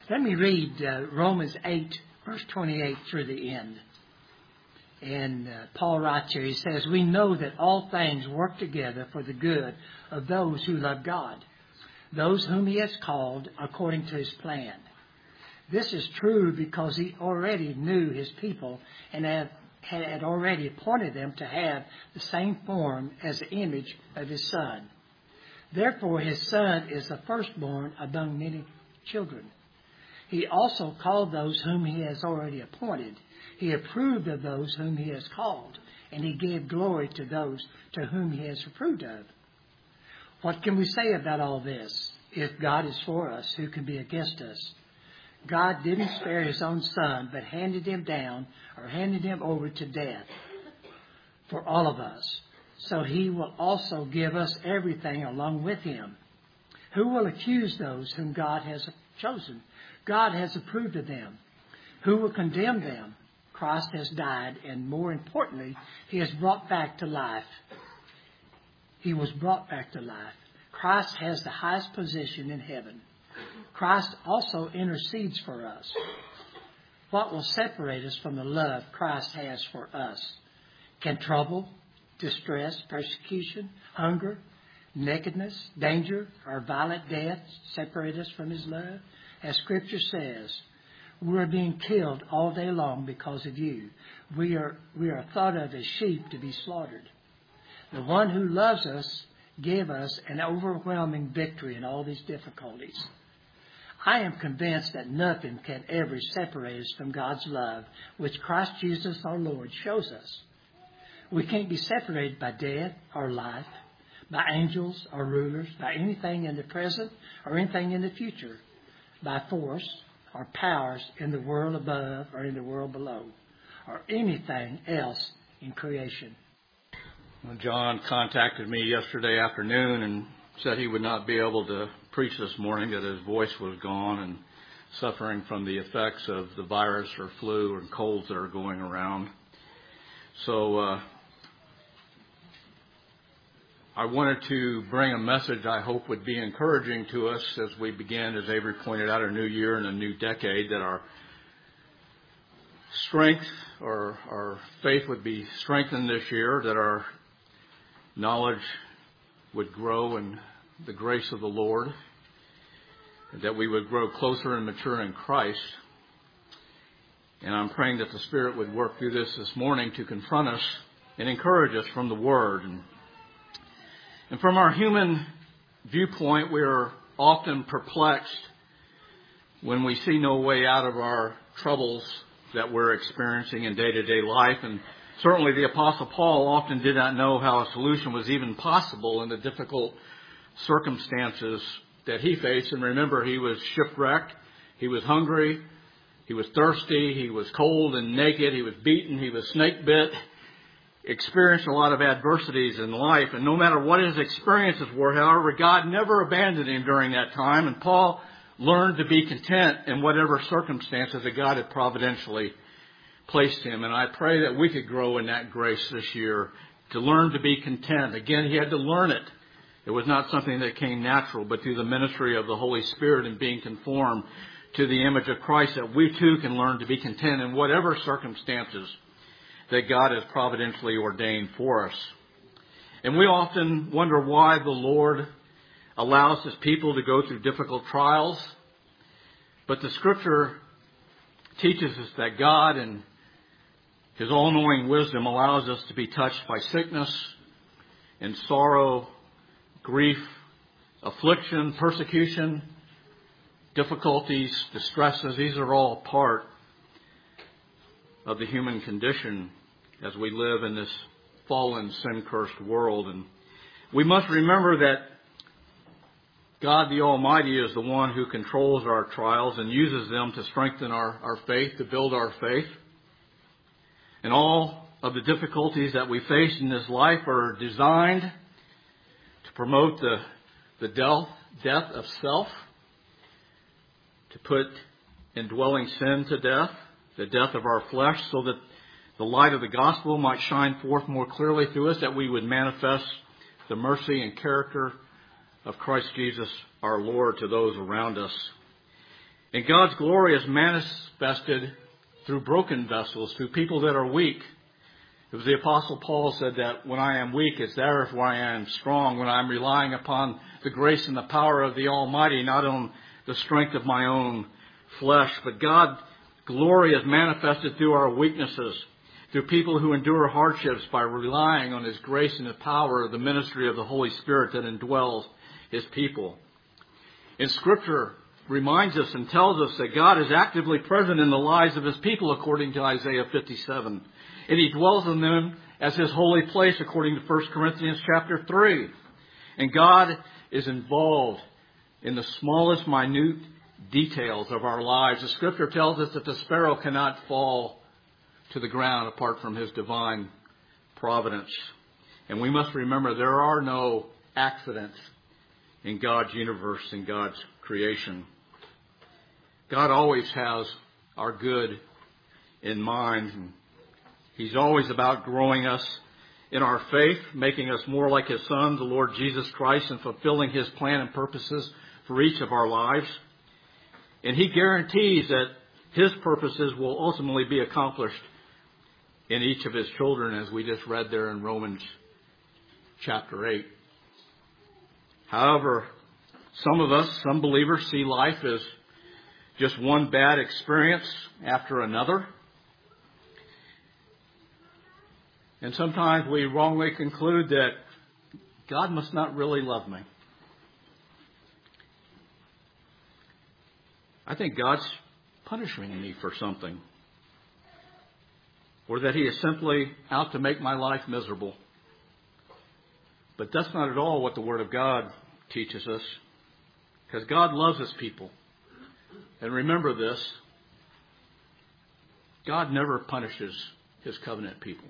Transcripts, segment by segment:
Let me read Romans 8, verse 28 through the end. And Paul writes here, he says, "We know that all things work together for the good of those who love God, those whom he has called according to his plan. This is true because he already knew his people and had already appointed them to have the same form as the image of his Son. Therefore his Son is the firstborn among many children. He also called those whom he has already appointed. He approved of those whom he has called, and he gave glory to those to whom he has approved of." What can we say about all this? If God is for us, who can be against us? God didn't spare his own Son, but handed him over to death for all of us. So he will also give us everything along with him. Who will accuse those whom God has chosen? God has approved of them. Who will condemn them? Christ has died, and more importantly, he has brought back to life. He was brought back to life. Christ has the highest position in heaven. Christ also intercedes for us. What will separate us from the love Christ has for us? Can trouble, distress, persecution, hunger, nakedness, danger, or violent death separate us from his love? As Scripture says, "We are being killed all day long because of you. We are thought of as sheep to be slaughtered." The one who loves us gave us an overwhelming victory in all these difficulties. I am convinced that nothing can ever separate us from God's love, which Christ Jesus our Lord shows us. We can't be separated by death or life, by angels or rulers, by anything in the present or anything in the future, by force or powers in the world above or in the world below, or anything else in creation. Well, John contacted me yesterday afternoon and said he would not be able to preach this morning, that his voice was gone and suffering from the effects of the virus or flu or colds that are going around. So I wanted to bring a message I hope would be encouraging to us as we begin, as Avery pointed out, a new year and a new decade, that our strength or our faith would be strengthened this year, that our knowledge would grow in the grace of the Lord, and that we would grow closer and mature in Christ. And I'm praying that the Spirit would work through this morning to confront us and encourage us from the Word. And from our human viewpoint, we are often perplexed when we see no way out of our troubles that we're experiencing in day-to-day life. And certainly the Apostle Paul often did not know how a solution was even possible in the difficult circumstances that he faced. And remember, he was shipwrecked, he was hungry, he was thirsty, he was cold and naked, he was beaten, he was snake bit, experienced a lot of adversities in life. And no matter what his experiences were, however, God never abandoned him during that time. And Paul learned to be content in whatever circumstances that God had providentially placed him. And I pray that we could grow in that grace this year, to learn to be content. Again, he had to learn it. It was not something that came natural, but through the ministry of the Holy Spirit and being conformed to the image of Christ, that we too can learn to be content in whatever circumstances that God has providentially ordained for us. And we often wonder why the Lord allows his people to go through difficult trials. But the Scripture teaches us that God in his all-knowing wisdom allows us to be touched by sickness and sorrow, grief, affliction, persecution, difficulties, distresses. These are all part of the human condition as we live in this fallen, sin-cursed world. And we must remember that God the Almighty is the one who controls our trials and uses them to strengthen our faith, to build our faith. And all of the difficulties that we face in this life are designed to promote the death of self, to put indwelling sin to death, the death of our flesh, so that the light of the gospel might shine forth more clearly through us, that we would manifest the mercy and character of Christ Jesus our Lord to those around us. And God's glory is manifested through broken vessels, through people that are weak. It was the Apostle Paul said that when I am weak, it's therefore I am strong, when I'm relying upon the grace and the power of the Almighty, not on the strength of my own flesh. But God's glory is manifested through our weaknesses, through people who endure hardships by relying on His grace and the power of the ministry of the Holy Spirit that indwells His people. And Scripture reminds us and tells us that God is actively present in the lives of His people according to Isaiah 57. And He dwells in them as His holy place according to 1 Corinthians chapter 3. And God is involved in the smallest minute details of our lives. The Scripture tells us that the sparrow cannot fall to the ground apart from His divine providence. And we must remember there are no accidents in God's universe, in God's creation. God always has our good in mind. He's always about growing us in our faith, making us more like His Son, the Lord Jesus Christ, and fulfilling His plan and purposes for each of our lives. And He guarantees that His purposes will ultimately be accomplished in each of His children, as we just read there in Romans chapter 8. However, some of us, some believers, see life as just one bad experience after another. And sometimes we wrongly conclude that God must not really love me. I think God's punishing me for something. Or that He is simply out to make my life miserable. But that's not at all what the Word of God teaches us. Because God loves His people. And remember this, God never punishes His covenant people.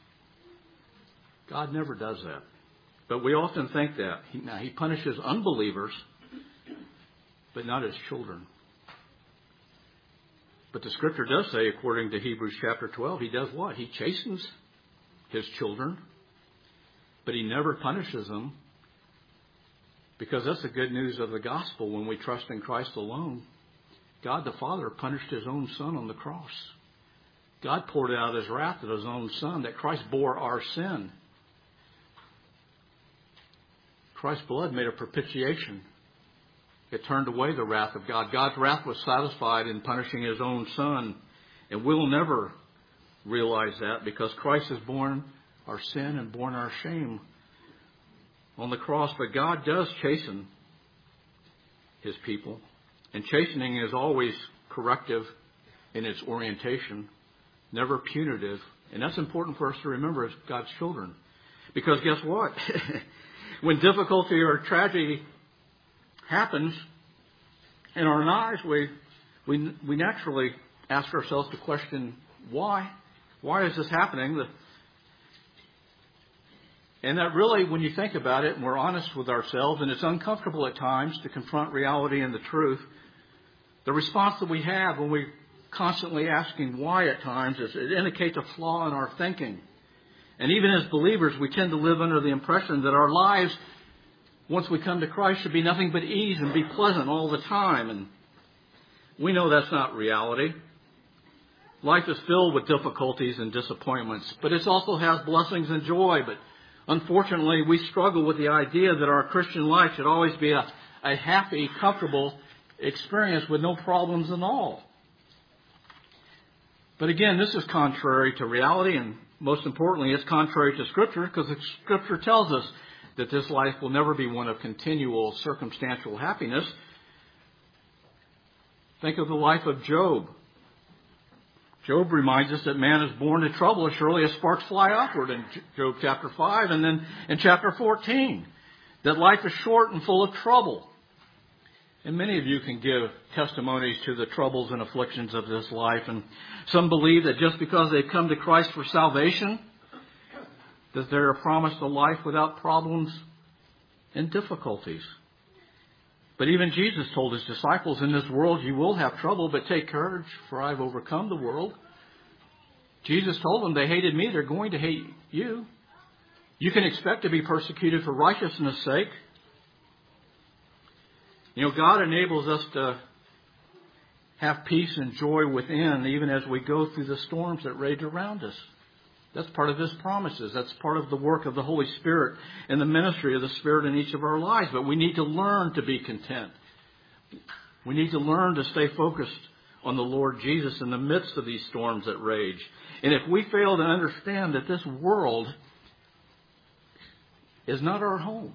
God never does that. But we often think that. He punishes unbelievers, but not His children. But the Scripture does say, according to Hebrews chapter 12, He does what? He chastens His children, but He never punishes them, because that's the good news of the gospel. When we trust in Christ alone, God the Father punished His own Son on the cross. God poured out His wrath of His own Son, that Christ bore our sin. Christ's blood made a propitiation. It turned away the wrath of God. God's wrath was satisfied in punishing His own Son. And we'll never realize that, because Christ has borne our sin and borne our shame on the cross. But God does chasten His people. And chastening is always corrective in its orientation, never punitive. And that's important for us to remember as God's children. Because guess what? When difficulty or tragedy happens in our lives, we naturally ask ourselves the question, why? Why is this happening? And that really, when you think about it and we're honest with ourselves, and it's uncomfortable at times to confront reality and the truth, the response that we have when we're constantly asking why at times is it indicates a flaw in our thinking. And even as believers, we tend to live under the impression that our lives, once we come to Christ, should be nothing but ease and be pleasant all the time. And we know that's not reality. Life is filled with difficulties and disappointments, but it also has blessings and joy. But unfortunately, we struggle with the idea that our Christian life should always be a happy, comfortable experience with no problems at all. But again, this is contrary to reality, and most importantly, it's contrary to Scripture, because the Scripture tells us that this life will never be one of continual circumstantial happiness. Think of the life of Job. Job reminds us that man is born to trouble as surely as sparks fly upward in Job chapter 5, and then in chapter 14, that life is short and full of trouble. And many of you can give testimonies to the troubles and afflictions of this life. And some believe that just because they've come to Christ for salvation, that they're promised a life without problems and difficulties. But even Jesus told His disciples, in this world you will have trouble, but take courage, for I've overcome the world. Jesus told them, they hated me, they're going to hate you. You can expect to be persecuted for righteousness' sake. You know, God enables us to have peace and joy within, even as we go through the storms that rage around us. That's part of His promises. That's part of the work of the Holy Spirit and the ministry of the Spirit in each of our lives. But we need to learn to be content. We need to learn to stay focused on the Lord Jesus in the midst of these storms that rage. And if we fail to understand that this world is not our home,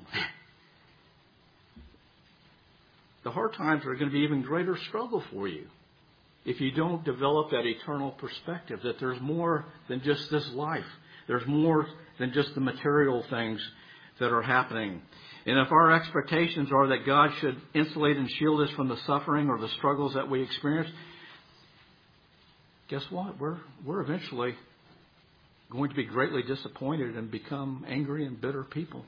the hard times are going to be even greater struggle for you if you don't develop that eternal perspective, that there's more than just this life. There's more than just the material things that are happening. And if our expectations are that God should insulate and shield us from the suffering or the struggles that we experience, guess what? We're eventually going to be greatly disappointed and become angry and bitter people.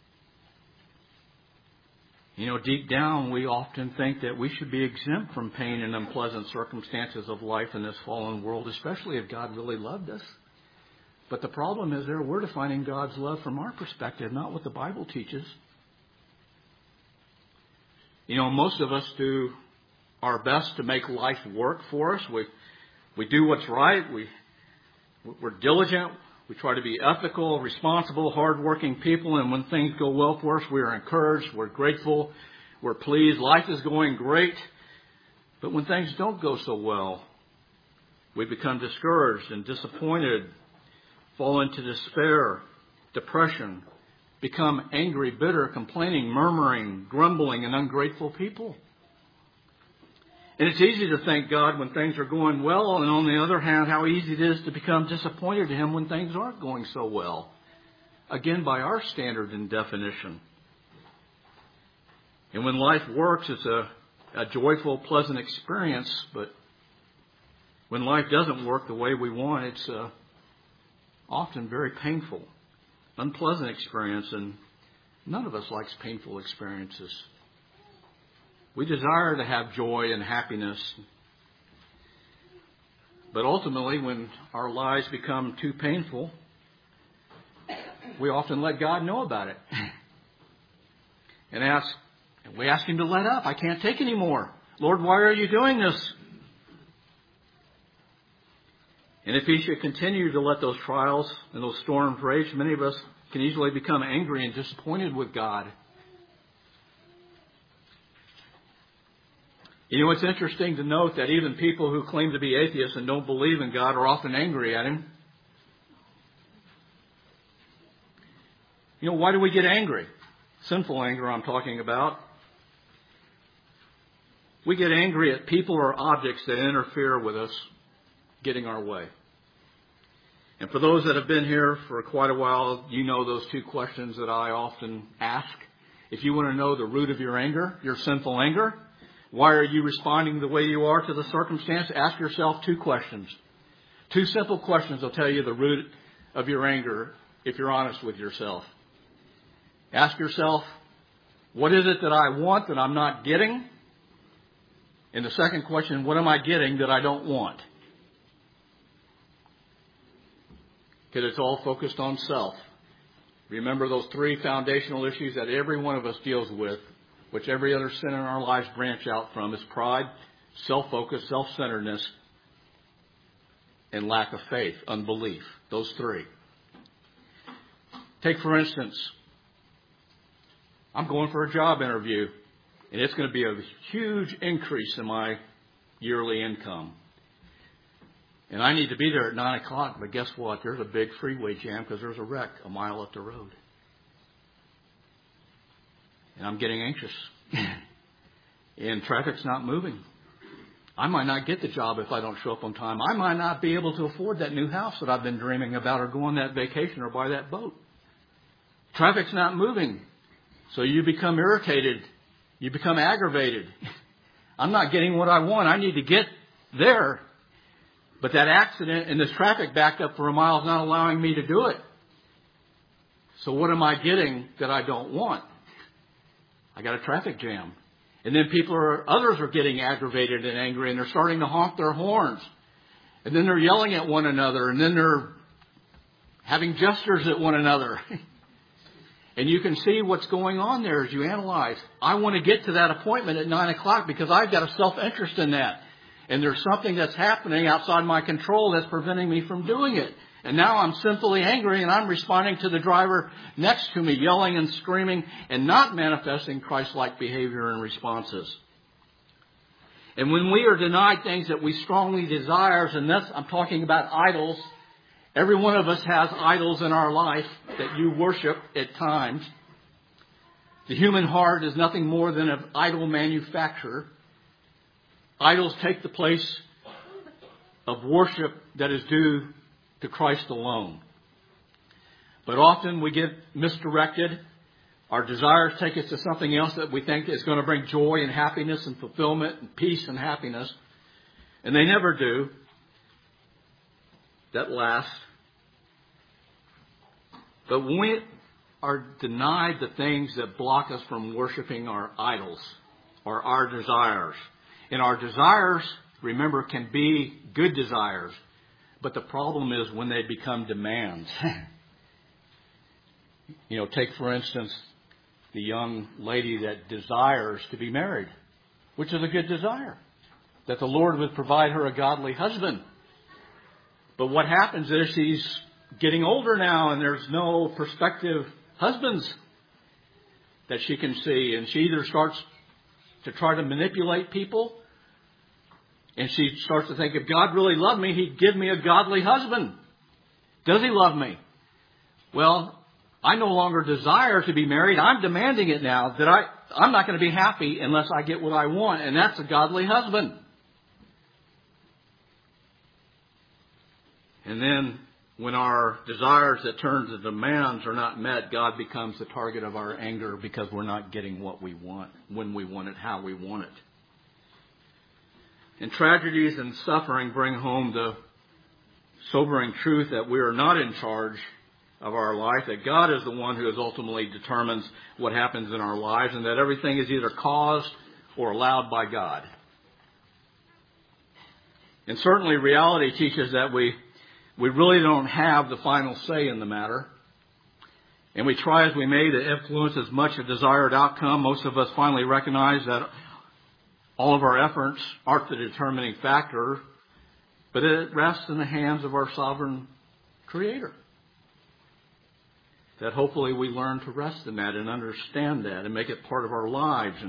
You know, deep down, we often think that we should be exempt from pain and unpleasant circumstances of life in this fallen world, especially if God really loved us. But the problem is there we're defining God's love from our perspective, not what the Bible teaches. You know, most of us do our best to make life work for us. We do what's right. We're diligent. We try to be ethical, responsible, hardworking people. And when things go well for us, we are encouraged. We're grateful. We're pleased. Life is going great. But when things don't go so well, we become discouraged and disappointed, fall into despair, depression, become angry, bitter, complaining, murmuring, grumbling, and ungrateful people. And it's easy to thank God when things are going well, and on the other hand, how easy it is to become disappointed to Him when things aren't going so well. Again, by our standard and definition. And when life works, it's a joyful, pleasant experience, but when life doesn't work the way we want, it's often very painful, unpleasant experience, and none of us likes painful experiences. We desire to have joy and happiness. But ultimately, when our lives become too painful, we often let God know about it. And we ask Him to let up. I can't take any more. Lord, why are you doing this? And if He should continue to let those trials and those storms rage, many of us can easily become angry and disappointed with God. You know, it's interesting to note that even people who claim to be atheists and don't believe in God are often angry at Him. You know, why do we get angry? Sinful anger I'm talking about. We get angry at people or objects that interfere with us getting our way. And for those that have been here for quite a while, you know those two questions that I often ask. If you want to know the root of your anger, your sinful anger, why are you responding the way you are to the circumstance? Ask yourself two questions. Two simple questions will tell you the root of your anger if you're honest with yourself. Ask yourself, what is it that I want that I'm not getting? And the second question, what am I getting that I don't want? Because it's all focused on self. Remember those three foundational issues that every one of us deals with, which every other sin in our lives branch out from, is pride, self-focus, self-centeredness, and lack of faith, unbelief. Those three. Take, for instance, I'm going for a job interview, and it's going to be a huge increase in my yearly income. And I need to be there at 9 o'clock, but guess what? There's a big freeway jam because there's a wreck a mile up the road. And I'm getting anxious. And traffic's not moving. I might not get the job if I don't show up on time. I might not be able to afford that new house that I've been dreaming about, or go on that vacation, or buy that boat. Traffic's not moving. So you become irritated. You become aggravated. I'm not getting what I want. I need to get there. But that accident and this traffic backed up for a mile is not allowing me to do it. So what am I getting that I don't want? I got a traffic jam. And then others are getting aggravated and angry, and they're starting to honk their horns. And then they're yelling at one another, and then they're having gestures at one another. And you can see what's going on there as you analyze. I want to get to that appointment at 9 o'clock because I've got a self-interest in that. And there's something that's happening outside my control that's preventing me from doing it. And now I'm sinfully angry and I'm responding to the driver next to me, yelling and screaming and not manifesting Christ-like behavior and responses. And when we are denied things that we strongly desire, and that's, I'm talking about idols. Every one of us has idols in our life that you worship at times. The human heart is nothing more than an idol manufacturer. Idols take the place of worship that is due to Christ alone. But often we get misdirected. Our desires take us to something else that we think is going to bring joy and happiness and fulfillment and peace and happiness. And they never do. That lasts. But when we are denied the things that block us from worshiping our idols or our desires, and our desires, remember, can be good desires, but the problem is when they become demands. Take for instance the young lady that desires to be married, which is a good desire, that the Lord would provide her a godly husband. But what happens is she's getting older now and there's no prospective husbands that she can see. And she either starts to try to manipulate people, and she starts to think, if God really loved me, He'd give me a godly husband. Does He love me? Well, I no longer desire to be married. I'm demanding it now, that I'm not going to be happy unless I get what I want, and that's a godly husband. And then when our desires that turn to demands are not met, God becomes the target of our anger because we're not getting what we want, when we want it, how we want it. And tragedies and suffering bring home the sobering truth that we are not in charge of our life, that God is the one who ultimately determines what happens in our lives, and that everything is either caused or allowed by God. And certainly reality teaches that we really don't have the final say in the matter. And we try as we may to influence as much a desired outcome. Most of us finally recognize that all of our efforts aren't the determining factor, but it rests in the hands of our sovereign Creator. That hopefully we learn to rest in that and understand that and make it part of our lives.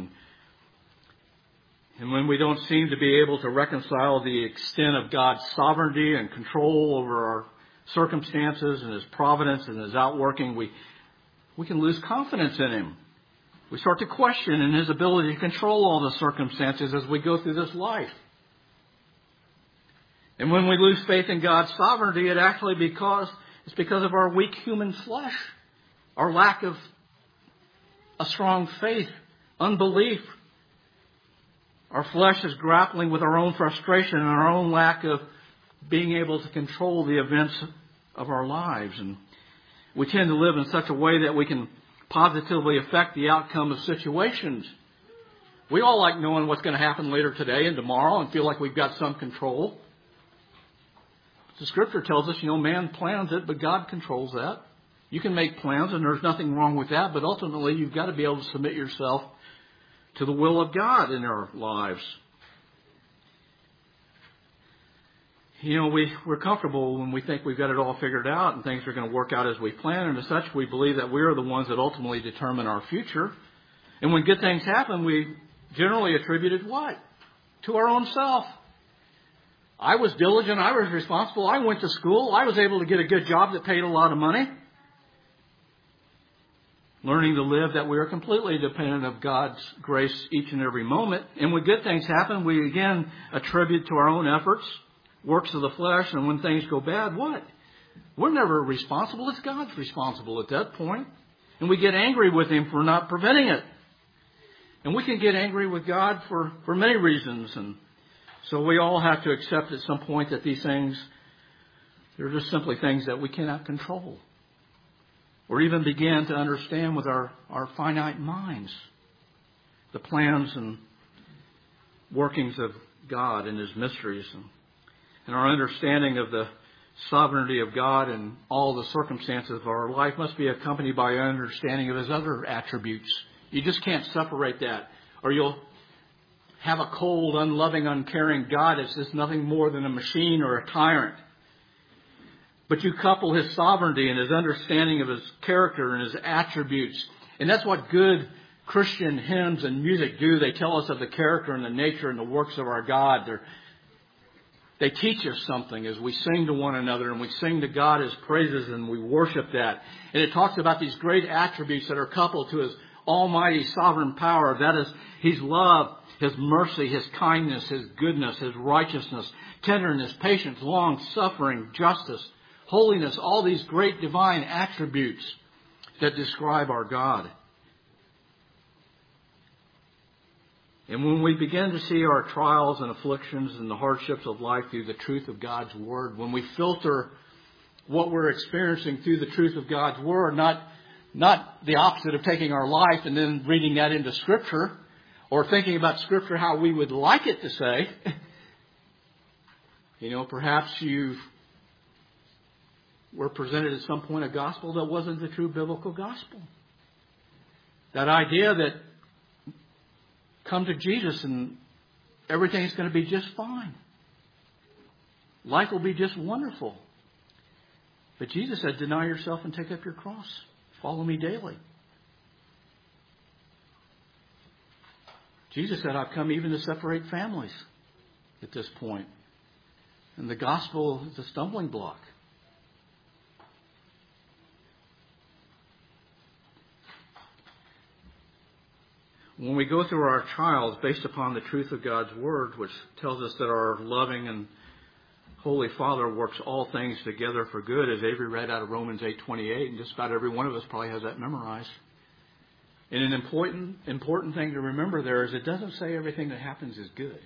And when we don't seem to be able to reconcile the extent of God's sovereignty and control over our circumstances and His providence and His outworking, we can lose confidence in Him. We start to question in His ability to control all the circumstances as we go through this life. And when we lose faith in God's sovereignty, it's because of our weak human flesh, our lack of a strong faith, unbelief. Our flesh is grappling with our own frustration and our own lack of being able to control the events of our lives. And we tend to live in such a way that we can positively affect the outcome of situations. We all like knowing what's going to happen later today and tomorrow and feel like we've got some control. The Scripture tells us, man plans it, but God controls that. You can make plans, and there's nothing wrong with that, but ultimately you've got to be able to submit yourself to the will of God in our lives. We're comfortable when we think we've got it all figured out and things are going to work out as we plan. And as such, we believe that we are the ones that ultimately determine our future. And when good things happen, we generally attribute it what? To our own self. I was diligent. I was responsible. I went to school. I was able to get a good job that paid a lot of money. Learning to live that we are completely dependent of God's grace each and every moment. And when good things happen, we again attribute to our own efforts, works of the flesh, and when things go bad, what? We're never responsible. It's God's responsible at that point. And we get angry with Him for not preventing it. And we can get angry with God for many reasons. And so we all have to accept at some point that these things, they're just simply things that we cannot control. Or even begin to understand with our finite minds the plans and workings of God and His mysteries. And our understanding of the sovereignty of God and all the circumstances of our life must be accompanied by an understanding of His other attributes. You just can't separate that, or you'll have a cold, unloving, uncaring God as just nothing more than a machine or a tyrant. But you couple His sovereignty and His understanding of His character and His attributes. And that's what good Christian hymns and music do. They tell us of the character and the nature and the works of our God. They teach us something as we sing to one another and we sing to God His praises and we worship that. And it talks about these great attributes that are coupled to His almighty sovereign power. That is His love, His mercy, His kindness, His goodness, His righteousness, tenderness, patience, long suffering, justice, holiness, all these great divine attributes that describe our God. And when we begin to see our trials and afflictions and the hardships of life through the truth of God's Word, when we filter what we're experiencing through the truth of God's Word, not the opposite of taking our life and then reading that into Scripture or thinking about Scripture how we would like it to say. Perhaps you were presented at some point a gospel that wasn't the true biblical gospel. That idea that come to Jesus and everything's going to be just fine. Life will be just wonderful. But Jesus said, deny yourself and take up your cross. Follow me daily. Jesus said, I've come even to separate families at this point. And the gospel is a stumbling block. When we go through our trials based upon the truth of God's Word, which tells us that our loving and Holy Father works all things together for good, as Avery read out of Romans 8:28, and just about every one of us probably has that memorized. And an important thing to remember there is it doesn't say everything that happens is good.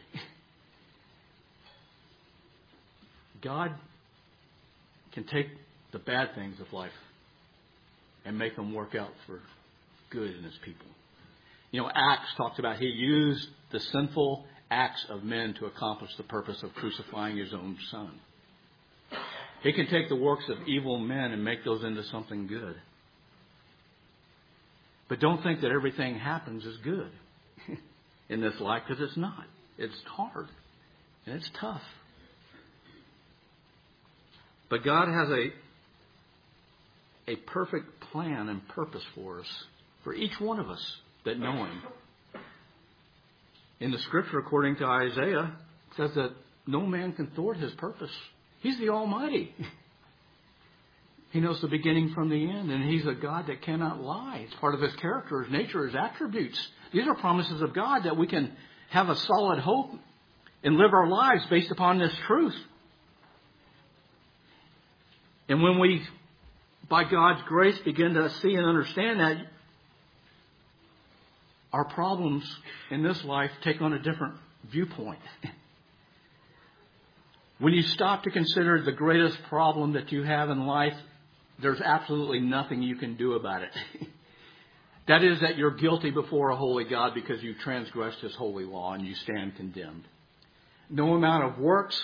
God can take the bad things of life and make them work out for good in His people. Acts talks about He used the sinful acts of men to accomplish the purpose of crucifying His own Son. He can take the works of evil men and make those into something good. But don't think that everything happens is good in this life, because it's not. It's hard and it's tough. But God has a perfect plan and purpose for us, for each one of us that know Him. In the Scripture, according to Isaiah, it says that no man can thwart His purpose. He's the Almighty. He knows the beginning from the end, and He's a God that cannot lie. It's part of His character, His nature, His attributes. These are promises of God that we can have a solid hope and live our lives based upon this truth. And when we, by God's grace, begin to see and understand that, our problems in this life take on a different viewpoint. When you stop to consider the greatest problem that you have in life, there's absolutely nothing you can do about it. That is that you're guilty before a holy God because you transgressed His holy law and you stand condemned. No amount of works,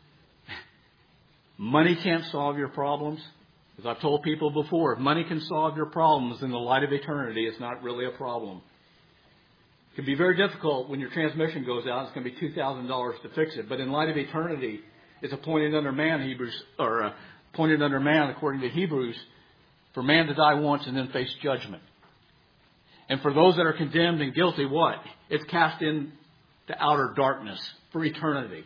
money can't solve your problems. As I've told people before, if money can solve your problems in the light of eternity, it's not really a problem. It can be very difficult when your transmission goes out. It's going to be $2,000 to fix it. But in light of eternity, it's appointed under man, appointed under man, according to Hebrews, for man to die once and then face judgment. And for those that are condemned and guilty, what? It's cast into outer darkness for eternity.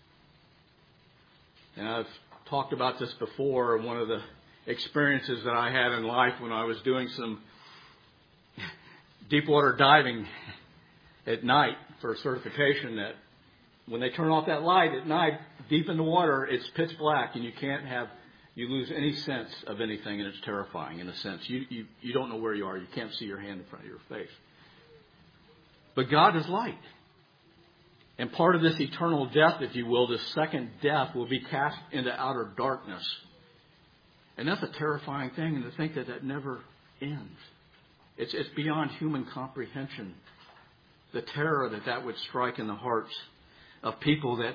And I've talked about this before. One of the experiences that I had in life when I was doing some deep water diving at night for a certification, that when they turn off that light at night, deep in the water, it's pitch black and you lose any sense of anything, and it's terrifying in a sense. You don't know where you are. You can't see your hand in front of your face. But God is light. And part of this eternal death, if you will, this second death, will be cast into outer darkness. And that's a terrifying thing, and to think that that never ends. It's beyond human comprehension. The terror that would strike in the hearts of people that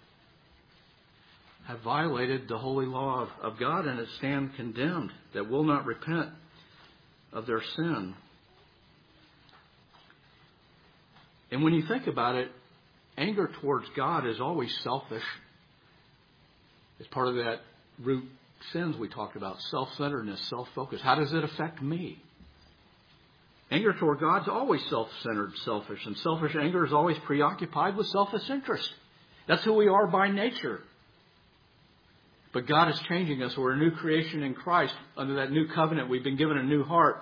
have violated the holy law of God and that stand condemned, that will not repent of their sin. And when you think about it, anger towards God is always selfish. It's part of that root sins we talked about, self-centeredness, self-focus. How does it affect me? Anger toward God is always self-centered, selfish, and selfish anger is always preoccupied with selfish interest. That's who we are by nature. But God is changing us. We're a new creation in Christ. Under that new covenant, we've been given a new heart.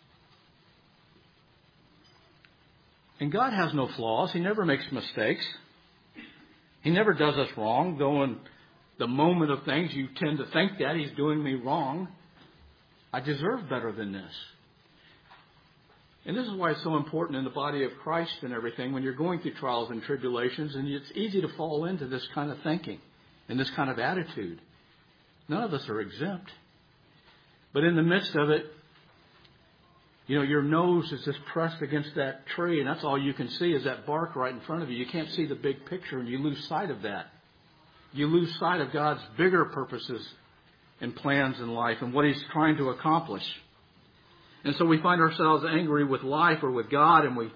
And God has no flaws. He never makes mistakes. He never does us wrong, though in the moment of things you tend to think that He's doing me wrong. I deserve better than this. And this is why it's so important in the body of Christ and everything, when you're going through trials and tribulations, and it's easy to fall into this kind of thinking and this kind of attitude. None of us are exempt. But in the midst of it, your nose is just pressed against that tree, and that's all you can see is that bark right in front of you. You can't see the big picture, and you lose sight of that. You lose sight of God's bigger purposes and plans in life and what He's trying to accomplish. And so we find ourselves angry with life or with God, and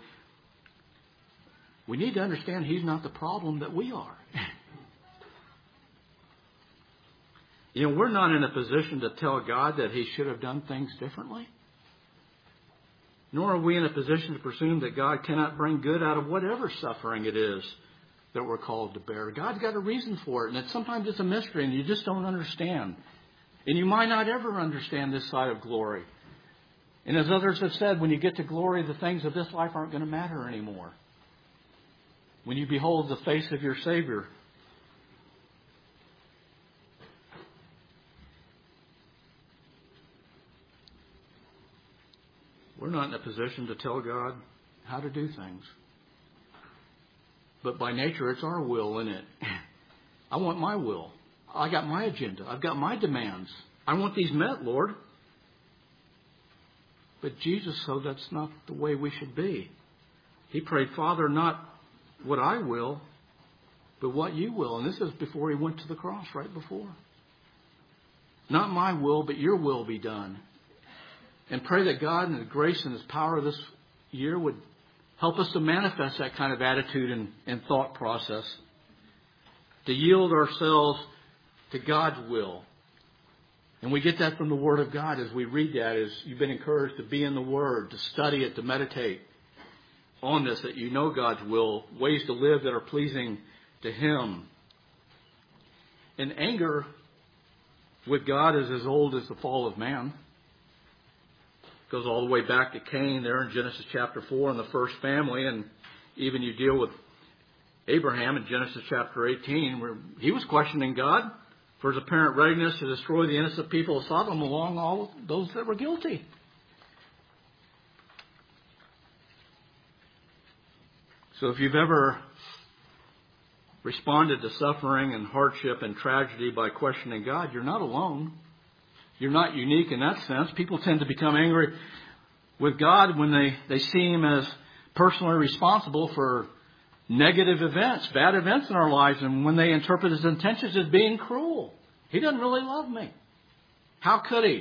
we need to understand He's not the problem, that we are. We're not in a position to tell God that He should have done things differently. Nor are we in a position to presume that God cannot bring good out of whatever suffering it is that we're called to bear. God's got a reason for it, and sometimes it's a mystery, and you just don't understand. And you might not ever understand this side of glory. And as others have said, when you get to glory, the things of this life aren't going to matter anymore. When you behold the face of your Savior. We're not in a position to tell God how to do things. But by nature, it's our will, isn't it? I want my will. I got my agenda. I've got my demands. I want these met, Lord. But Jesus said that's not the way we should be. He prayed, Father, not what I will, but what you will. And this is before He went to the cross, right before. Not my will, but your will be done. And pray that God, in the grace and His power this year, would help us to manifest that kind of attitude and thought process. To yield ourselves to God's will. And we get that from the Word of God as we read that, as you've been encouraged to be in the Word, to study it, to meditate on this, that you know God's will, ways to live that are pleasing to Him. And anger with God is as old as the fall of man. It goes all the way back to Cain there in Genesis chapter 4 and the first family. And even you deal with Abraham in Genesis chapter 18, where he was questioning God for His apparent readiness to destroy the innocent people of Sodom along all those that were guilty. So if you've ever responded to suffering and hardship and tragedy by questioning God, you're not alone. You're not unique in that sense. People tend to become angry with God when they see Him as personally responsible for negative events, bad events in our lives, and when they interpret His intentions as being cruel. He doesn't really love me. How could He?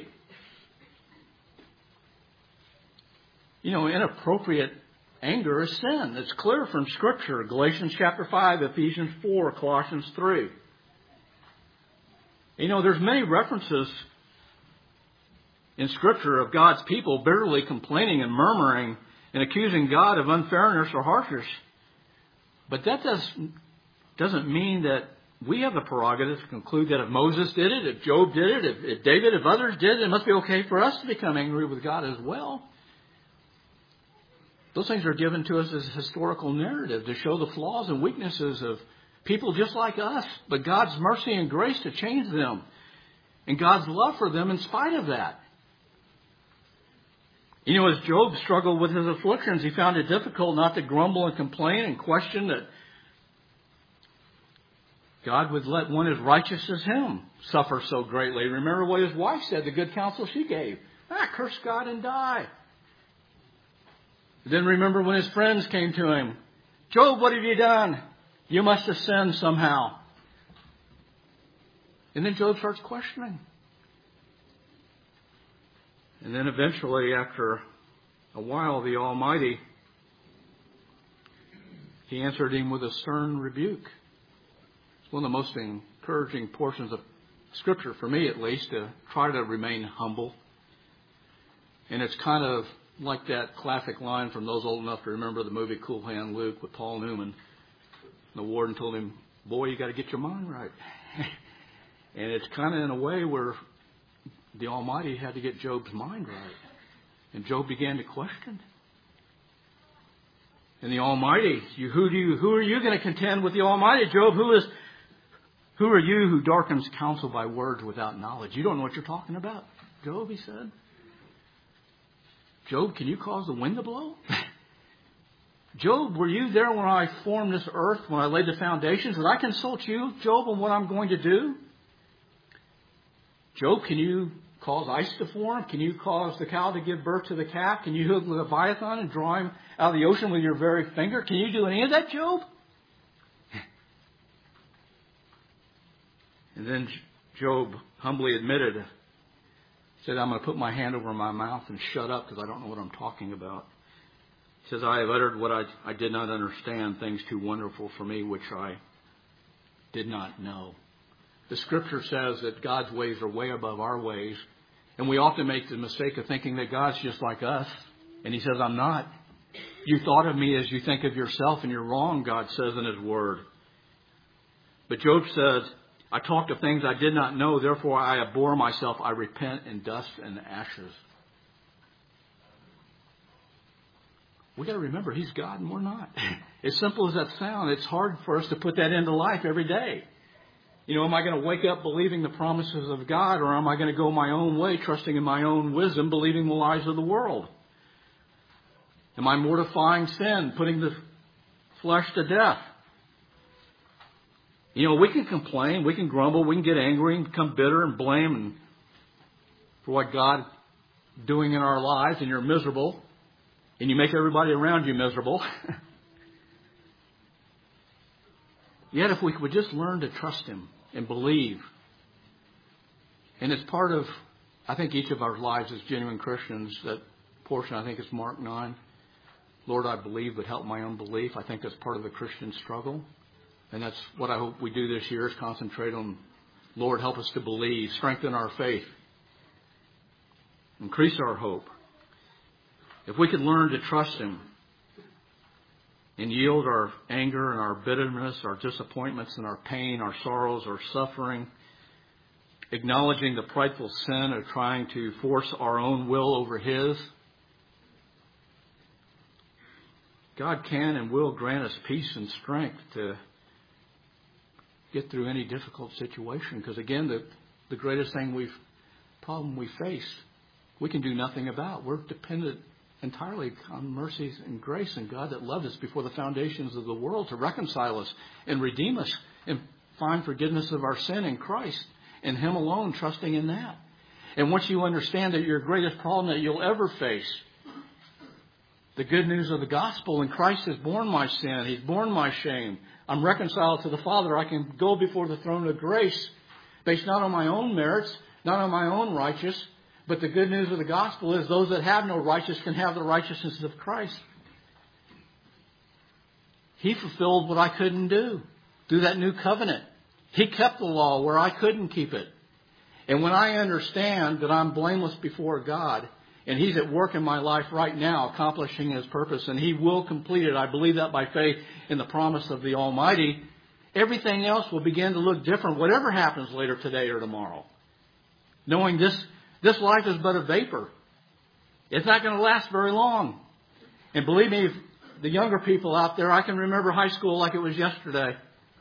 Inappropriate anger is sin. It's clear from Scripture. Galatians chapter 5, Ephesians 4, Colossians 3. There's many references in Scripture of God's people bitterly complaining and murmuring and accusing God of unfairness or harshness. But that doesn't mean that we have the prerogative to conclude that if Moses did it, if Job did it, if David, if others did it, it must be okay for us to become angry with God as well. Those things are given to us as a historical narrative to show the flaws and weaknesses of people just like us, but God's mercy and grace to change them, and God's love for them in spite of that. As Job struggled with his afflictions, he found it difficult not to grumble and complain and question that God would let one as righteous as him suffer so greatly. Remember what his wife said, the good counsel she gave. Curse God and die. Then remember when his friends came to him. Job, what have you done? You must have sinned somehow. And then Job starts questioning. And then eventually, after a while, the Almighty he answered him with a stern rebuke. It's one of the most encouraging portions of Scripture, for me at least, to try to remain humble. And it's kind of like that classic line from those old enough to remember the movie Cool Hand Luke with Paul Newman. The warden told him, "Boy, you got to get your mind right." And it's kind of in a way where the Almighty had to get Job's mind right. And Job began to question. And the Almighty, who are you going to contend with the Almighty, Job? Who are you who darkens counsel by words without knowledge? You don't know what you're talking about, Job, he said. Job, can you cause the wind to blow? Job, were you there when I formed this earth, when I laid the foundations? Did I consult you, Job, on what I'm going to do? Job, can you cause ice to form? Can you cause the cow to give birth to the calf? Can you hook Leviathan and draw him out of the ocean with your very finger? Can you do any of that, Job? And then Job humbly admitted, said, "I'm going to put my hand over my mouth and shut up because I don't know what I'm talking about." He says, "I have uttered what I did not understand, things too wonderful for me which I did not know." The Scripture says that God's ways are way above our ways. And we often make the mistake of thinking that God's just like us. And He says, "I'm not. You thought of me as you think of yourself, and you're wrong," God says in His Word. But Job says, "I talked of things I did not know, therefore I abhor myself. I repent in dust and ashes." We got to remember, He's God and we're not. As simple as that sounds, it's hard for us to put that into life every day. You know, am I going to wake up believing the promises of God, or am I going to go my own way, trusting in my own wisdom, believing the lies of the world? Am I mortifying sin, putting the flesh to death? You know, we can complain, we can grumble, we can get angry and become bitter and blame for what God's doing in our lives, and you're miserable, and you make everybody around you miserable. Yet if we would just learn to trust Him and believe, and it's part of, I think, each of our lives as genuine Christians, that portion, I think it's Mark 9, "Lord, I believe, but help my unbelief." I think that's part of the Christian struggle. And that's what I hope we do this year, is concentrate on, Lord, help us to believe, strengthen our faith, increase our hope. If we could learn to trust Him and yield our anger and our bitterness, our disappointments and our pain, our sorrows, our suffering, acknowledging the prideful sin of trying to force our own will over His, God can and will grant us peace and strength to get through any difficult situation. Because again, the greatest problem we face, we can do nothing about. We're dependent entirely on mercy and grace and God that loved us before the foundations of the world to reconcile us and redeem us and find forgiveness of our sin in Christ and Him alone, trusting in that. And once you understand that your greatest problem that you'll ever face, the good news of the gospel, and Christ has borne my sin, He's borne my shame, I'm reconciled to the Father, I can go before the throne of grace based not on my own merits, not on my own righteousness, but the good news of the gospel is those that have no righteousness can have the righteousness of Christ. He fulfilled what I couldn't do through that new covenant. He kept the law where I couldn't keep it. And when I understand that I'm blameless before God, and He's at work in my life right now, accomplishing His purpose, and He will complete it, I believe that by faith in the promise of the Almighty, everything else will begin to look different, whatever happens later today or tomorrow. Knowing this life is but a vapor. It's not going to last very long. And believe me, the younger people out there, I can remember high school like it was yesterday.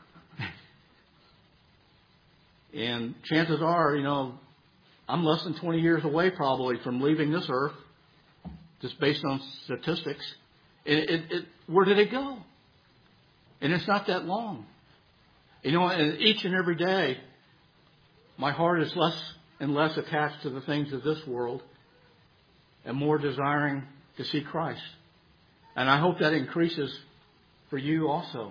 And chances are, I'm less than 20 years away probably from leaving this earth, just based on statistics. Where did it go? And it's not that long. And each and every day, my heart is less and less attached to the things of this world and more desiring to see Christ. And I hope that increases for you also.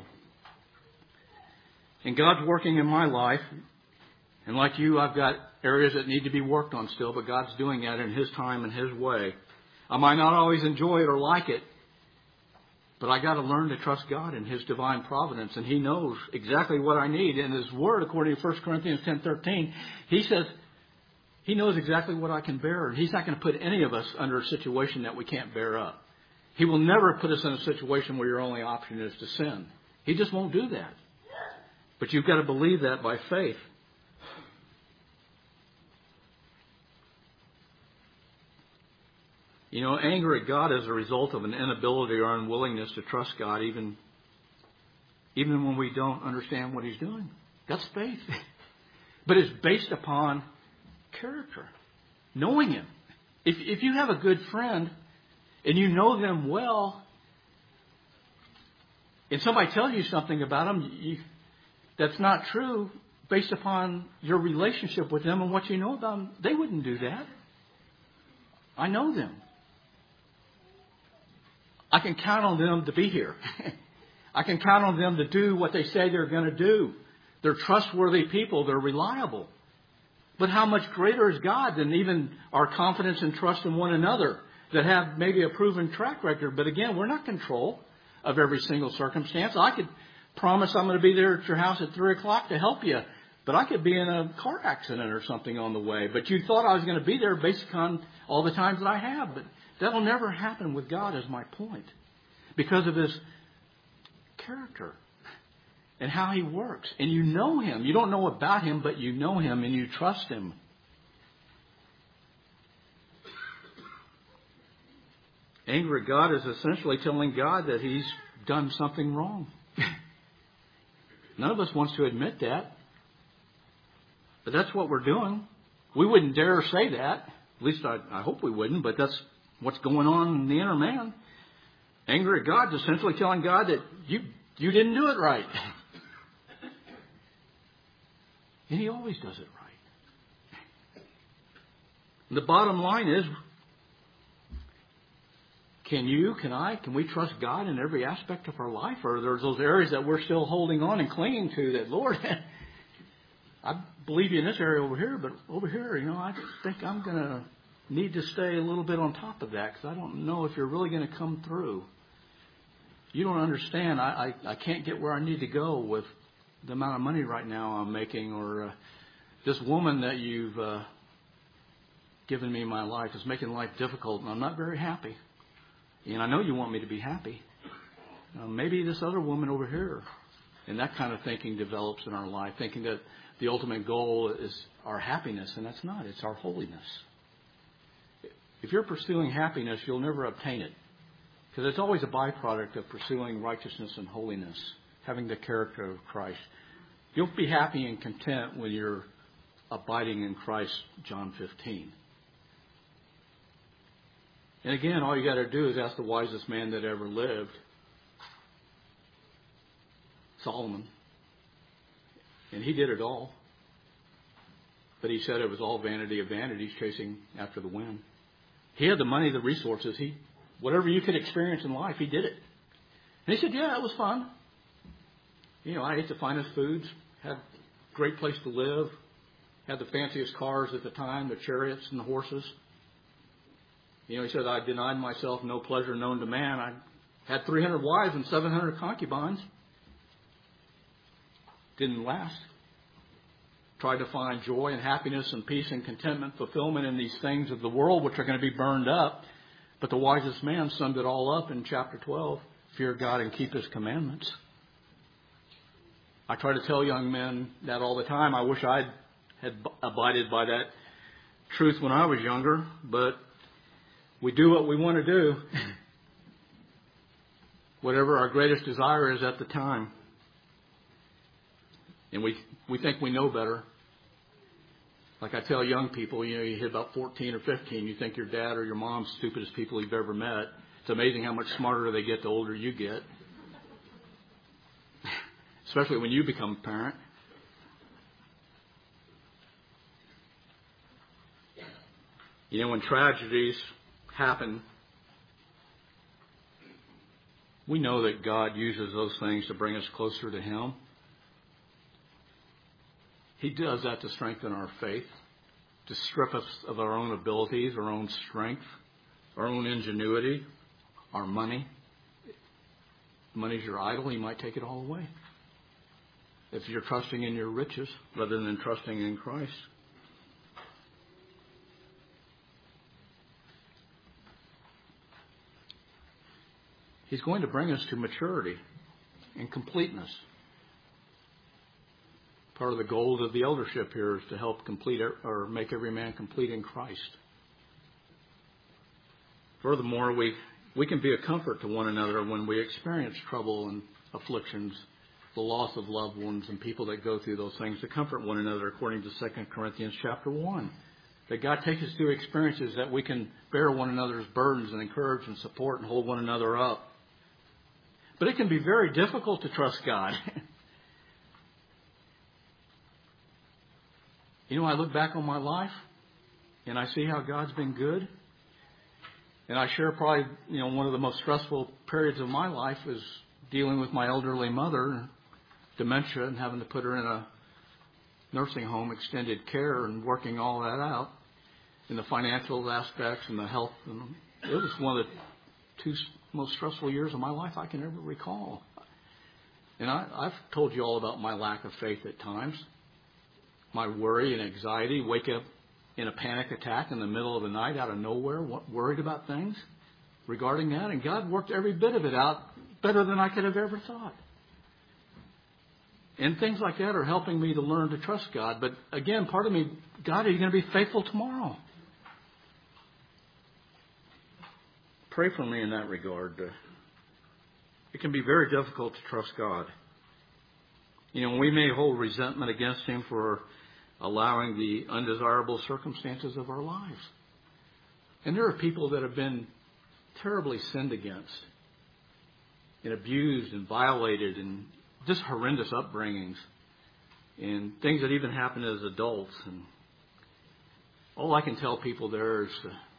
And God's working in my life. And like you, I've got areas that need to be worked on still, but God's doing that in His time and His way. I might not always enjoy it or like it, But I got to learn to trust God in His divine providence, and He knows exactly what I need. In His Word, according to 1 Corinthians 10:13, He says He knows exactly what I can bear. And He's not going to put any of us under a situation that we can't bear up. He will never put us in a situation where your only option is to sin. He just won't do that. But you've got to believe that by faith. You know, anger at God is a result of an inability or unwillingness to trust God even when we don't understand what He's doing. That's faith. But it's based upon character, knowing Him. If you have a good friend and you know them well, and somebody tells you something about them that's not true based upon your relationship with them and what you know about them, they wouldn't do that. I know them. I can count on them to be here. I can count on them to do what they say they're going to do. They're trustworthy people. They're reliable. But how much greater is God than even our confidence and trust in one another that have maybe a proven track record? But again, we're not in control of every single circumstance. I could promise I'm going to be there at your house at 3 o'clock to help you. But I could be in a car accident or something on the way. But you thought I was going to be there based on all the times that I have. But that will never happen with God, is my point. Because of His character and how He works. And you know Him. You don't know about Him, but you know Him and you trust Him. Anger at God is essentially telling God that He's done something wrong. None of us wants to admit that. But that's what we're doing. We wouldn't dare say that. At least I hope we wouldn't, but that's what's going on in the inner man. Anger at God is essentially telling God that you didn't do it right. And He always does it right. And the bottom line is, can we trust God in every aspect of our life? Or there's those areas that we're still holding on and clinging to that, Lord, I believe you in this area over here, but over here, I think I'm going to need to stay a little bit on top of that because I don't know if you're really going to come through. You don't understand. I can't get where I need to go with the amount of money right now I'm making, or this woman that you've given me in my life is making life difficult, and I'm not very happy. And I know you want me to be happy. Maybe this other woman over here. And that kind of thinking develops in our life, thinking that the ultimate goal is our happiness, and that's not. It's our holiness. If you're pursuing happiness, you'll never obtain it. Because it's always a byproduct of pursuing righteousness and holiness, having the character of Christ. You'll be happy and content when you're abiding in Christ, John 15. And again, all you got to do is ask the wisest man that ever lived, Solomon. And he did it all. But he said it was all vanity of vanities, chasing after the wind. He had the money, the resources. Whatever you could experience in life, he did it. And he said, yeah, it was fun. I ate the finest foods, had a great place to live, had the fanciest cars at the time, the chariots and the horses. He said, I denied myself no pleasure known to man. I had 300 wives and 700 concubines. Didn't last. Tried to find joy and happiness and peace and contentment, fulfillment in these things of the world, which are going to be burned up. But the wisest man summed it all up in chapter 12. Fear God and keep His commandments. I try to tell young men that all the time. I wish I had abided by that truth when I was younger. But we do what we want to do. Whatever our greatest desire is at the time. And we think we know better. Like I tell young people, you hit about 14 or 15, you think your dad or your mom's the stupidest people you've ever met. It's amazing how much smarter they get the older you get. Especially when you become a parent. When tragedies happen, we know that God uses those things to bring us closer to Him. He does that to strengthen our faith, to strip us of our own abilities, our own strength, our own ingenuity, our money. money's your idol, He might take it all away. If you're trusting in your riches rather than trusting in Christ. He's going to bring us to maturity and completeness. Part of the goal of the eldership here is to help complete or make every man complete in Christ. Furthermore, we can be a comfort to one another when we experience trouble and afflictions, the loss of loved ones and people that go through those things, to comfort one another according to 2 Corinthians chapter 1. That God takes us through experiences that we can bear one another's burdens and encourage and support and hold one another up. But it can be very difficult to trust God. I look back on my life and I see how God's been good. And I share probably, one of the most stressful periods of my life is dealing with my elderly mother, dementia, and having to put her in a nursing home, extended care, and working all that out in the financial aspects and the health. And it was one of the two most stressful years of my life I can ever recall. And I've told you all about my lack of faith at times, my worry and anxiety, wake up in a panic attack in the middle of the night out of nowhere, worried about things regarding that. And God worked every bit of it out better than I could have ever thought. And things like that are helping me to learn to trust God. But again, part of me, God, are you going to be faithful tomorrow? Pray for me in that regard. It can be very difficult to trust God. We may hold resentment against Him for allowing the undesirable circumstances of our lives. And there are people that have been terribly sinned against and abused and violated and just horrendous upbringings and things that even happen as adults. And all I can tell people there is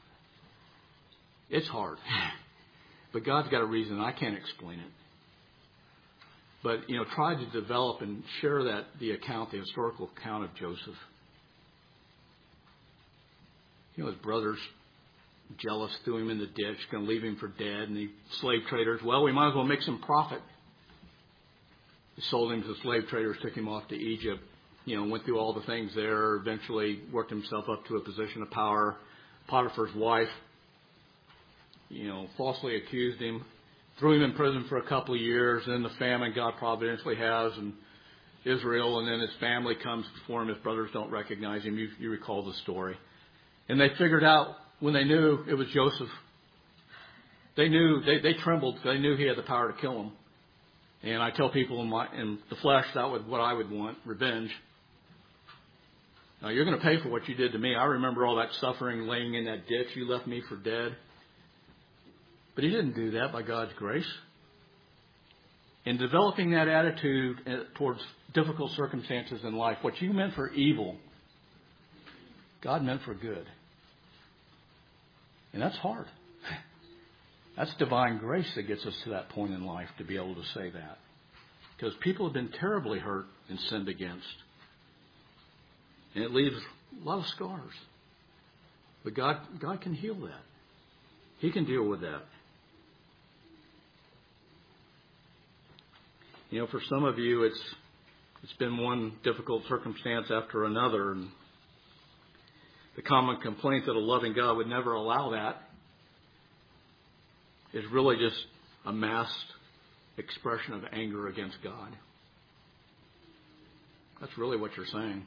it's hard. But God's got a reason. I can't explain it. But, try to develop and share the historical account of Joseph. His brothers jealous, threw him in the ditch, going to leave him for dead. And the slave traders, we might as well make some profit. They sold him to the slave traders, took him off to Egypt, went through all the things there, eventually worked himself up to a position of power. Potiphar's wife, falsely accused him, threw him in prison for a couple of years. Then the famine God providentially has in Israel, and then his family comes before him. His brothers don't recognize him. You recall the story. And they figured out when they knew it was Joseph. They knew, they trembled. They knew he had the power to kill him. And I tell people in the flesh, that was what I would want, revenge. Now, you're going to pay for what you did to me. I remember all that suffering, laying in that ditch. You left me for dead. But he didn't do that by God's grace. In developing that attitude towards difficult circumstances in life, what you meant for evil, God meant for good. And that's hard. That's divine grace that gets us to that point in life to be able to say that. Because people have been terribly hurt and sinned against. And it leaves a lot of scars. But God can heal that. He can deal with that. For some of you, it's been one difficult circumstance after another. And the common complaint that a loving God would never allow that is really just a masked expression of anger against God. That's really what you're saying.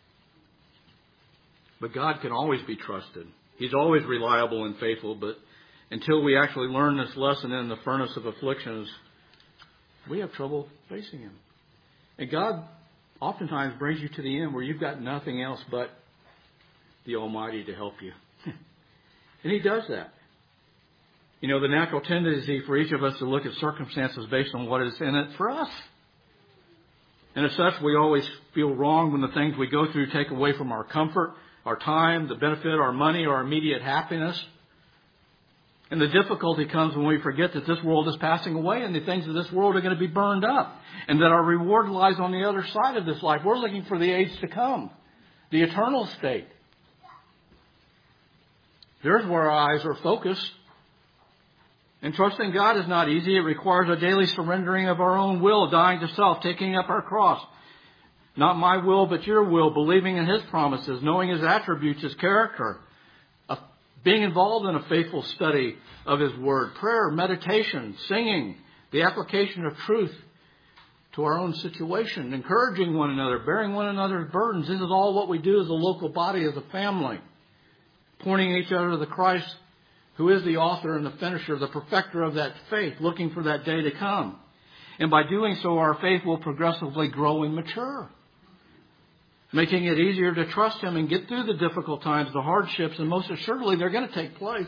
But God can always be trusted. He's always reliable and faithful, but until we actually learn this lesson in the furnace of afflictions, we have trouble facing Him. And God oftentimes brings you to the end where you've got nothing else but the Almighty to help you. And He does that. The natural tendency for each of us to look at circumstances based on what is in it for us. And as such, we always feel wrong when the things we go through take away from our comfort, our time, the benefit, our money, our immediate happiness. And the difficulty comes when we forget that this world is passing away and the things of this world are going to be burned up. And that our reward lies on the other side of this life. We're looking for the age to come. The eternal state. There's where our eyes are focused. And trusting God is not easy. It requires a daily surrendering of our own will, dying to self, taking up our cross. Not my will, but your will, believing in His promises, knowing His attributes, His character, being involved in a faithful study of His Word, prayer, meditation, singing, the application of truth to our own situation, encouraging one another, bearing one another's burdens. This is all what we do as a local body, as a family, pointing each other to the Christ who is the author and the finisher, the perfecter of that faith, looking for that day to come. And by doing so, our faith will progressively grow and mature, making it easier to trust Him and get through the difficult times, the hardships, and most assuredly they're going to take place.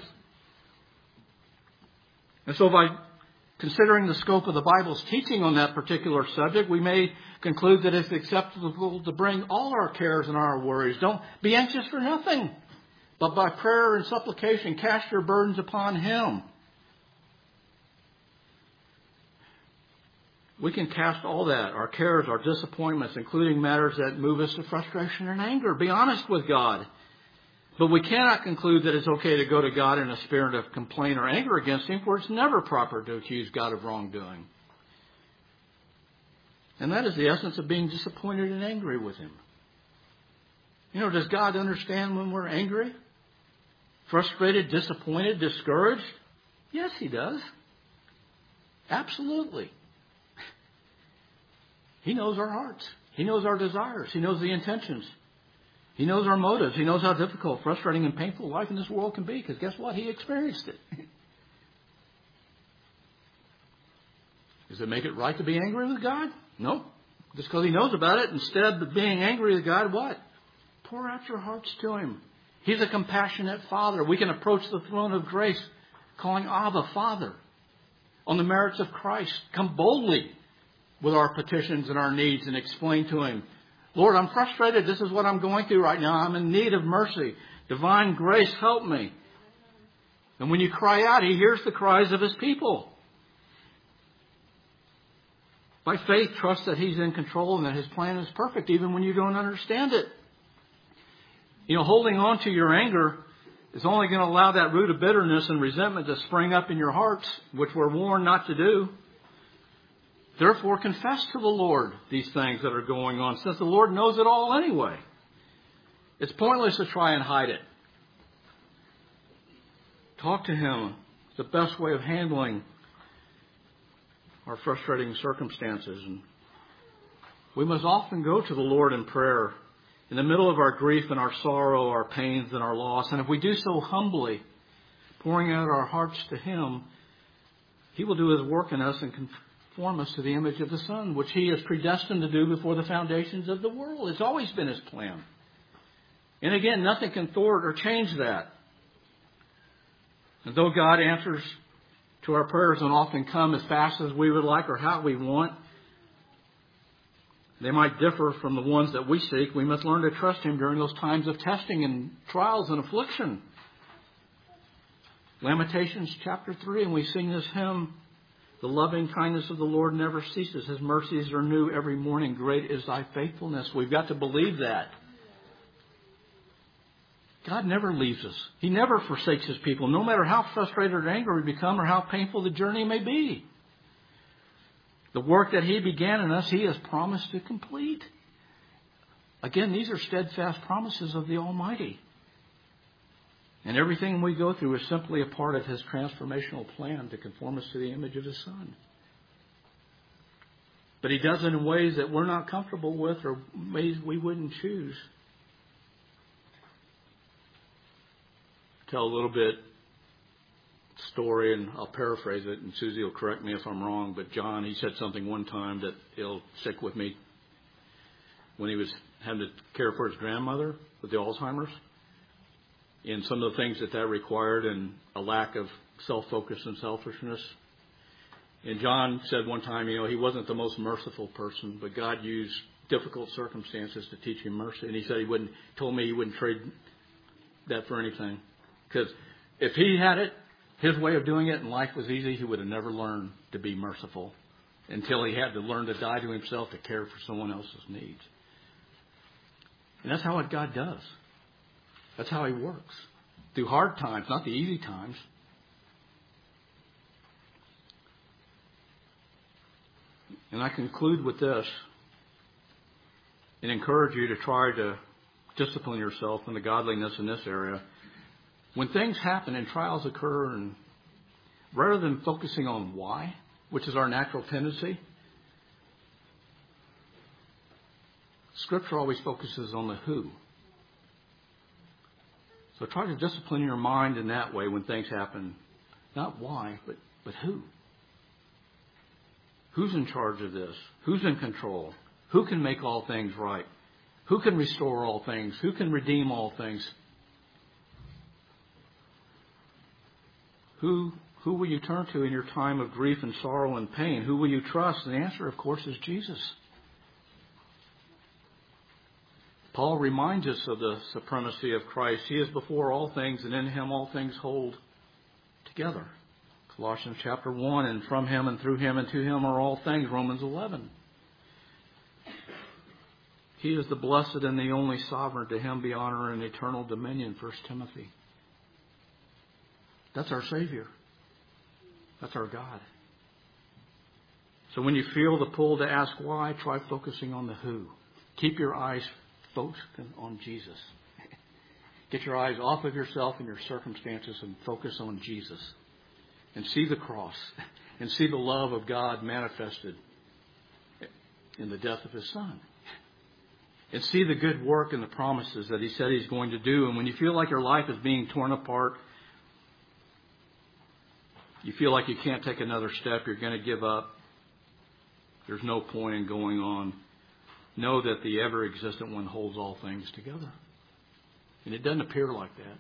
And so by considering the scope of the Bible's teaching on that particular subject, we may conclude that it's acceptable to bring all our cares and our worries. Don't be anxious for nothing, but by prayer and supplication, cast your burdens upon Him. We can cast all that, our cares, our disappointments, including matters that move us to frustration and anger. Be honest with God. But we cannot conclude that it's okay to go to God in a spirit of complaint or anger against Him, for it's never proper to accuse God of wrongdoing. And that is the essence of being disappointed and angry with Him. You know, does God understand when we're angry? Frustrated, disappointed, discouraged? Yes, He does. Absolutely. He knows our hearts. He knows our desires. He knows the intentions. He knows our motives. He knows how difficult, frustrating, and painful life in this world can be. Because guess what? He experienced it. Does it make it right to be angry with God? No. Just because He knows about it, instead of being angry with God, what? Pour out your hearts to Him. He's a compassionate Father. We can approach the throne of grace calling Abba, Father, on the merits of Christ. Come boldly with our petitions and our needs and explain to Him, Lord, I'm frustrated. This is what I'm going through right now. I'm in need of mercy. Divine grace, help me. And when you cry out, He hears the cries of His people. By faith, trust that He's in control and that His plan is perfect, even when you don't understand it. You know, holding on to your anger is only going to allow that root of bitterness and resentment to spring up in your hearts, which we're warned not to do. Therefore, confess to the Lord these things that are going on, since the Lord knows it all anyway. It's pointless to try and hide it. Talk to Him. It's the best way of handling our frustrating circumstances. And we must often go to the Lord in prayer in the middle of our grief and our sorrow, our pains and our loss. And if we do so humbly, pouring out our hearts to Him, He will do His work in us and conform us to the image of the Son, which He is predestined to do before the foundations of the world. It's always been His plan. And again, nothing can thwart or change that. And though God answers to our prayers don't often come as fast as we would like or how we want, they might differ from the ones that we seek. We must learn to trust Him during those times of testing and trials and affliction. Lamentations chapter 3, and we sing this hymn, the loving kindness of the Lord never ceases. His mercies are new every morning. Great is Thy faithfulness. We've got to believe that. God never leaves us. He never forsakes His people, no matter how frustrated or angry we become or how painful the journey may be. The work that He began in us, He has promised to complete. Again, these are steadfast promises of the Almighty. And everything we go through is simply a part of His transformational plan to conform us to the image of His Son. But He does it in ways that we're not comfortable with or ways we wouldn't choose. Tell a little bit story, and I'll paraphrase it, and Susie will correct me if I'm wrong, but John, he said something one time that it'll stick with me when he was having to care for his grandmother with the Alzheimer's, and some of the things that required, and a lack of self-focus and selfishness. And John said one time, he wasn't the most merciful person, but God used difficult circumstances to teach him mercy. And he said he wouldn't trade that for anything. Because if he had it, his way of doing it and life was easy, he would have never learned to be merciful until he had to learn to die to himself to care for someone else's needs. And that's how what God does. That's how He works. Through hard times, not the easy times. And I conclude with this and encourage you to try to discipline yourself in the godliness in this area. When things happen and trials occur, and rather than focusing on why, which is our natural tendency, Scripture always focuses on the who. So try to discipline your mind in that way when things happen. Not why, but who. Who's in charge of this? Who's in control? Who can make all things right? Who can restore all things? Who can redeem all things? Who will you turn to in your time of grief and sorrow and pain? Who will you trust? And the answer, of course, is Jesus. Paul reminds us of the supremacy of Christ. He is before all things, and in Him all things hold together. Colossians chapter 1, and from Him and through Him and to Him are all things. Romans 11. He is the blessed and the only sovereign. To Him be honor and eternal dominion. 1 Timothy. That's our Savior. That's our God. So when you feel the pull to ask why, try focusing on the who. Keep your eyes focused on Jesus. Get your eyes off of yourself and your circumstances and focus on Jesus. And see the cross. And see the love of God manifested in the death of His Son. And see the good work and the promises that He said He's going to do. And when you feel like your life is being torn apart, you feel like you can't take another step, you're going to give up, there's no point in going on, know that the ever-existent one holds all things together. And it doesn't appear like that.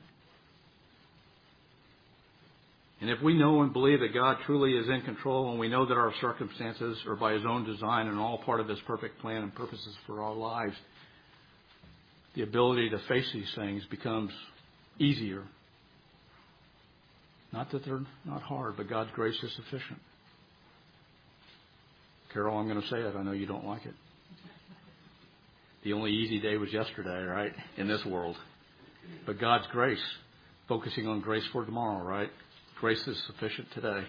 And if we know and believe that God truly is in control, and we know that our circumstances are by His own design and all part of His perfect plan and purposes for our lives, the ability to face these things becomes easier. Not that they're not hard, but God's grace is sufficient. Carol, I'm going to say it. I know you don't like it. The only easy day was yesterday, right? In this world. But God's grace, focusing on grace for tomorrow, right? Grace is sufficient today.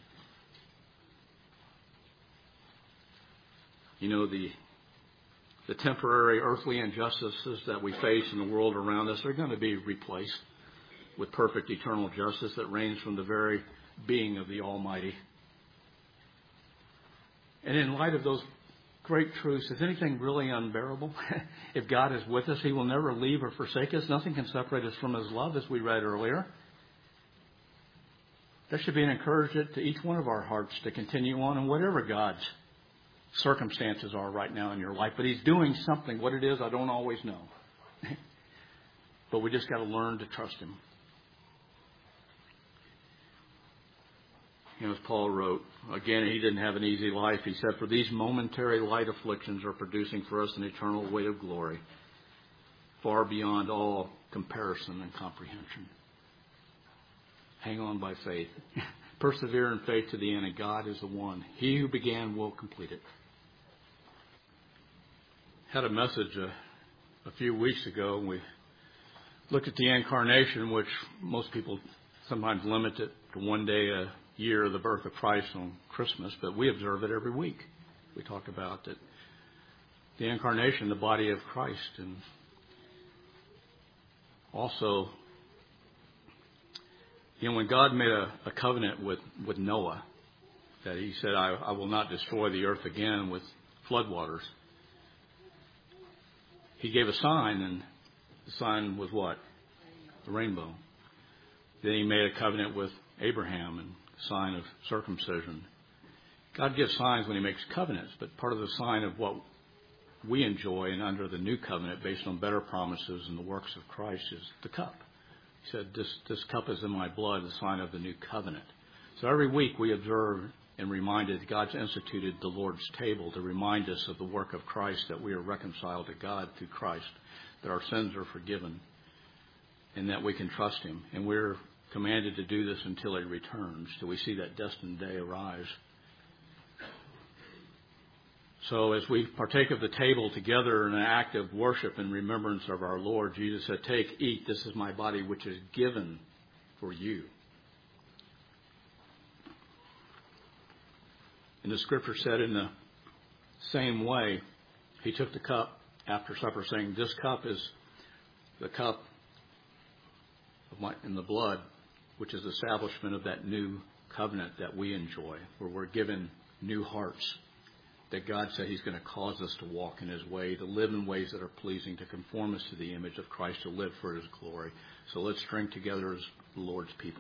You know, the temporary earthly injustices that we face in the world around us are going to be replaced with perfect eternal justice that reigns from the very being of the Almighty. And in light of those great truths, is anything really unbearable? If God is with us, He will never leave or forsake us. Nothing can separate us from His love, as we read earlier. That should be an encouragement to each one of our hearts to continue on in whatever God's circumstances are right now in your life. But He's doing something. What it is, I don't always know. But we just got to learn to trust Him. You know, as Paul wrote, again, he didn't have an easy life. He said, for these momentary light afflictions are producing for us an eternal weight of glory, far beyond all comparison and comprehension. Hang on by faith. Persevere in faith to the end, and God is the one. He who began will complete it. Had a message a few weeks ago, and we looked at the incarnation, which most people sometimes limit it to one day a year of the birth of Christ on Christmas, but we observe it every week. We talk about that the incarnation, the body of Christ, and also, you know, when God made a covenant with Noah, that He said, I will not destroy the earth again with floodwaters. He gave a sign, and the sign was what? The rainbow. Then He made a covenant with Abraham, and sign of circumcision. God gives signs when He makes covenants, but part of the sign of what we enjoy and under the new covenant based on better promises and the works of Christ is the cup. He said, this cup is in my blood, the sign of the new covenant. So every week we observe and reminded that God's instituted the Lord's table to remind us of the work of Christ, that we are reconciled to God through Christ, that our sins are forgiven, and that we can trust Him. And we're commanded to do this until He returns, till we see that destined day arise. So as we partake of the table together in an act of worship and remembrance of our Lord, Jesus said, take, eat, this is my body which is given for you. And the Scripture said in the same way, he took the cup after supper, saying, "This cup is the cup of in the blood, which is the establishment of that new covenant that we enjoy, where we're given new hearts, that God said he's going to cause us to walk in his way, to live in ways that are pleasing, to conform us to the image of Christ, to live for his glory." So let's drink together as the Lord's people.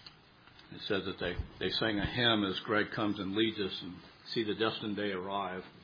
It says that they sang a hymn as Greg comes and leads us and see the destined day arrive.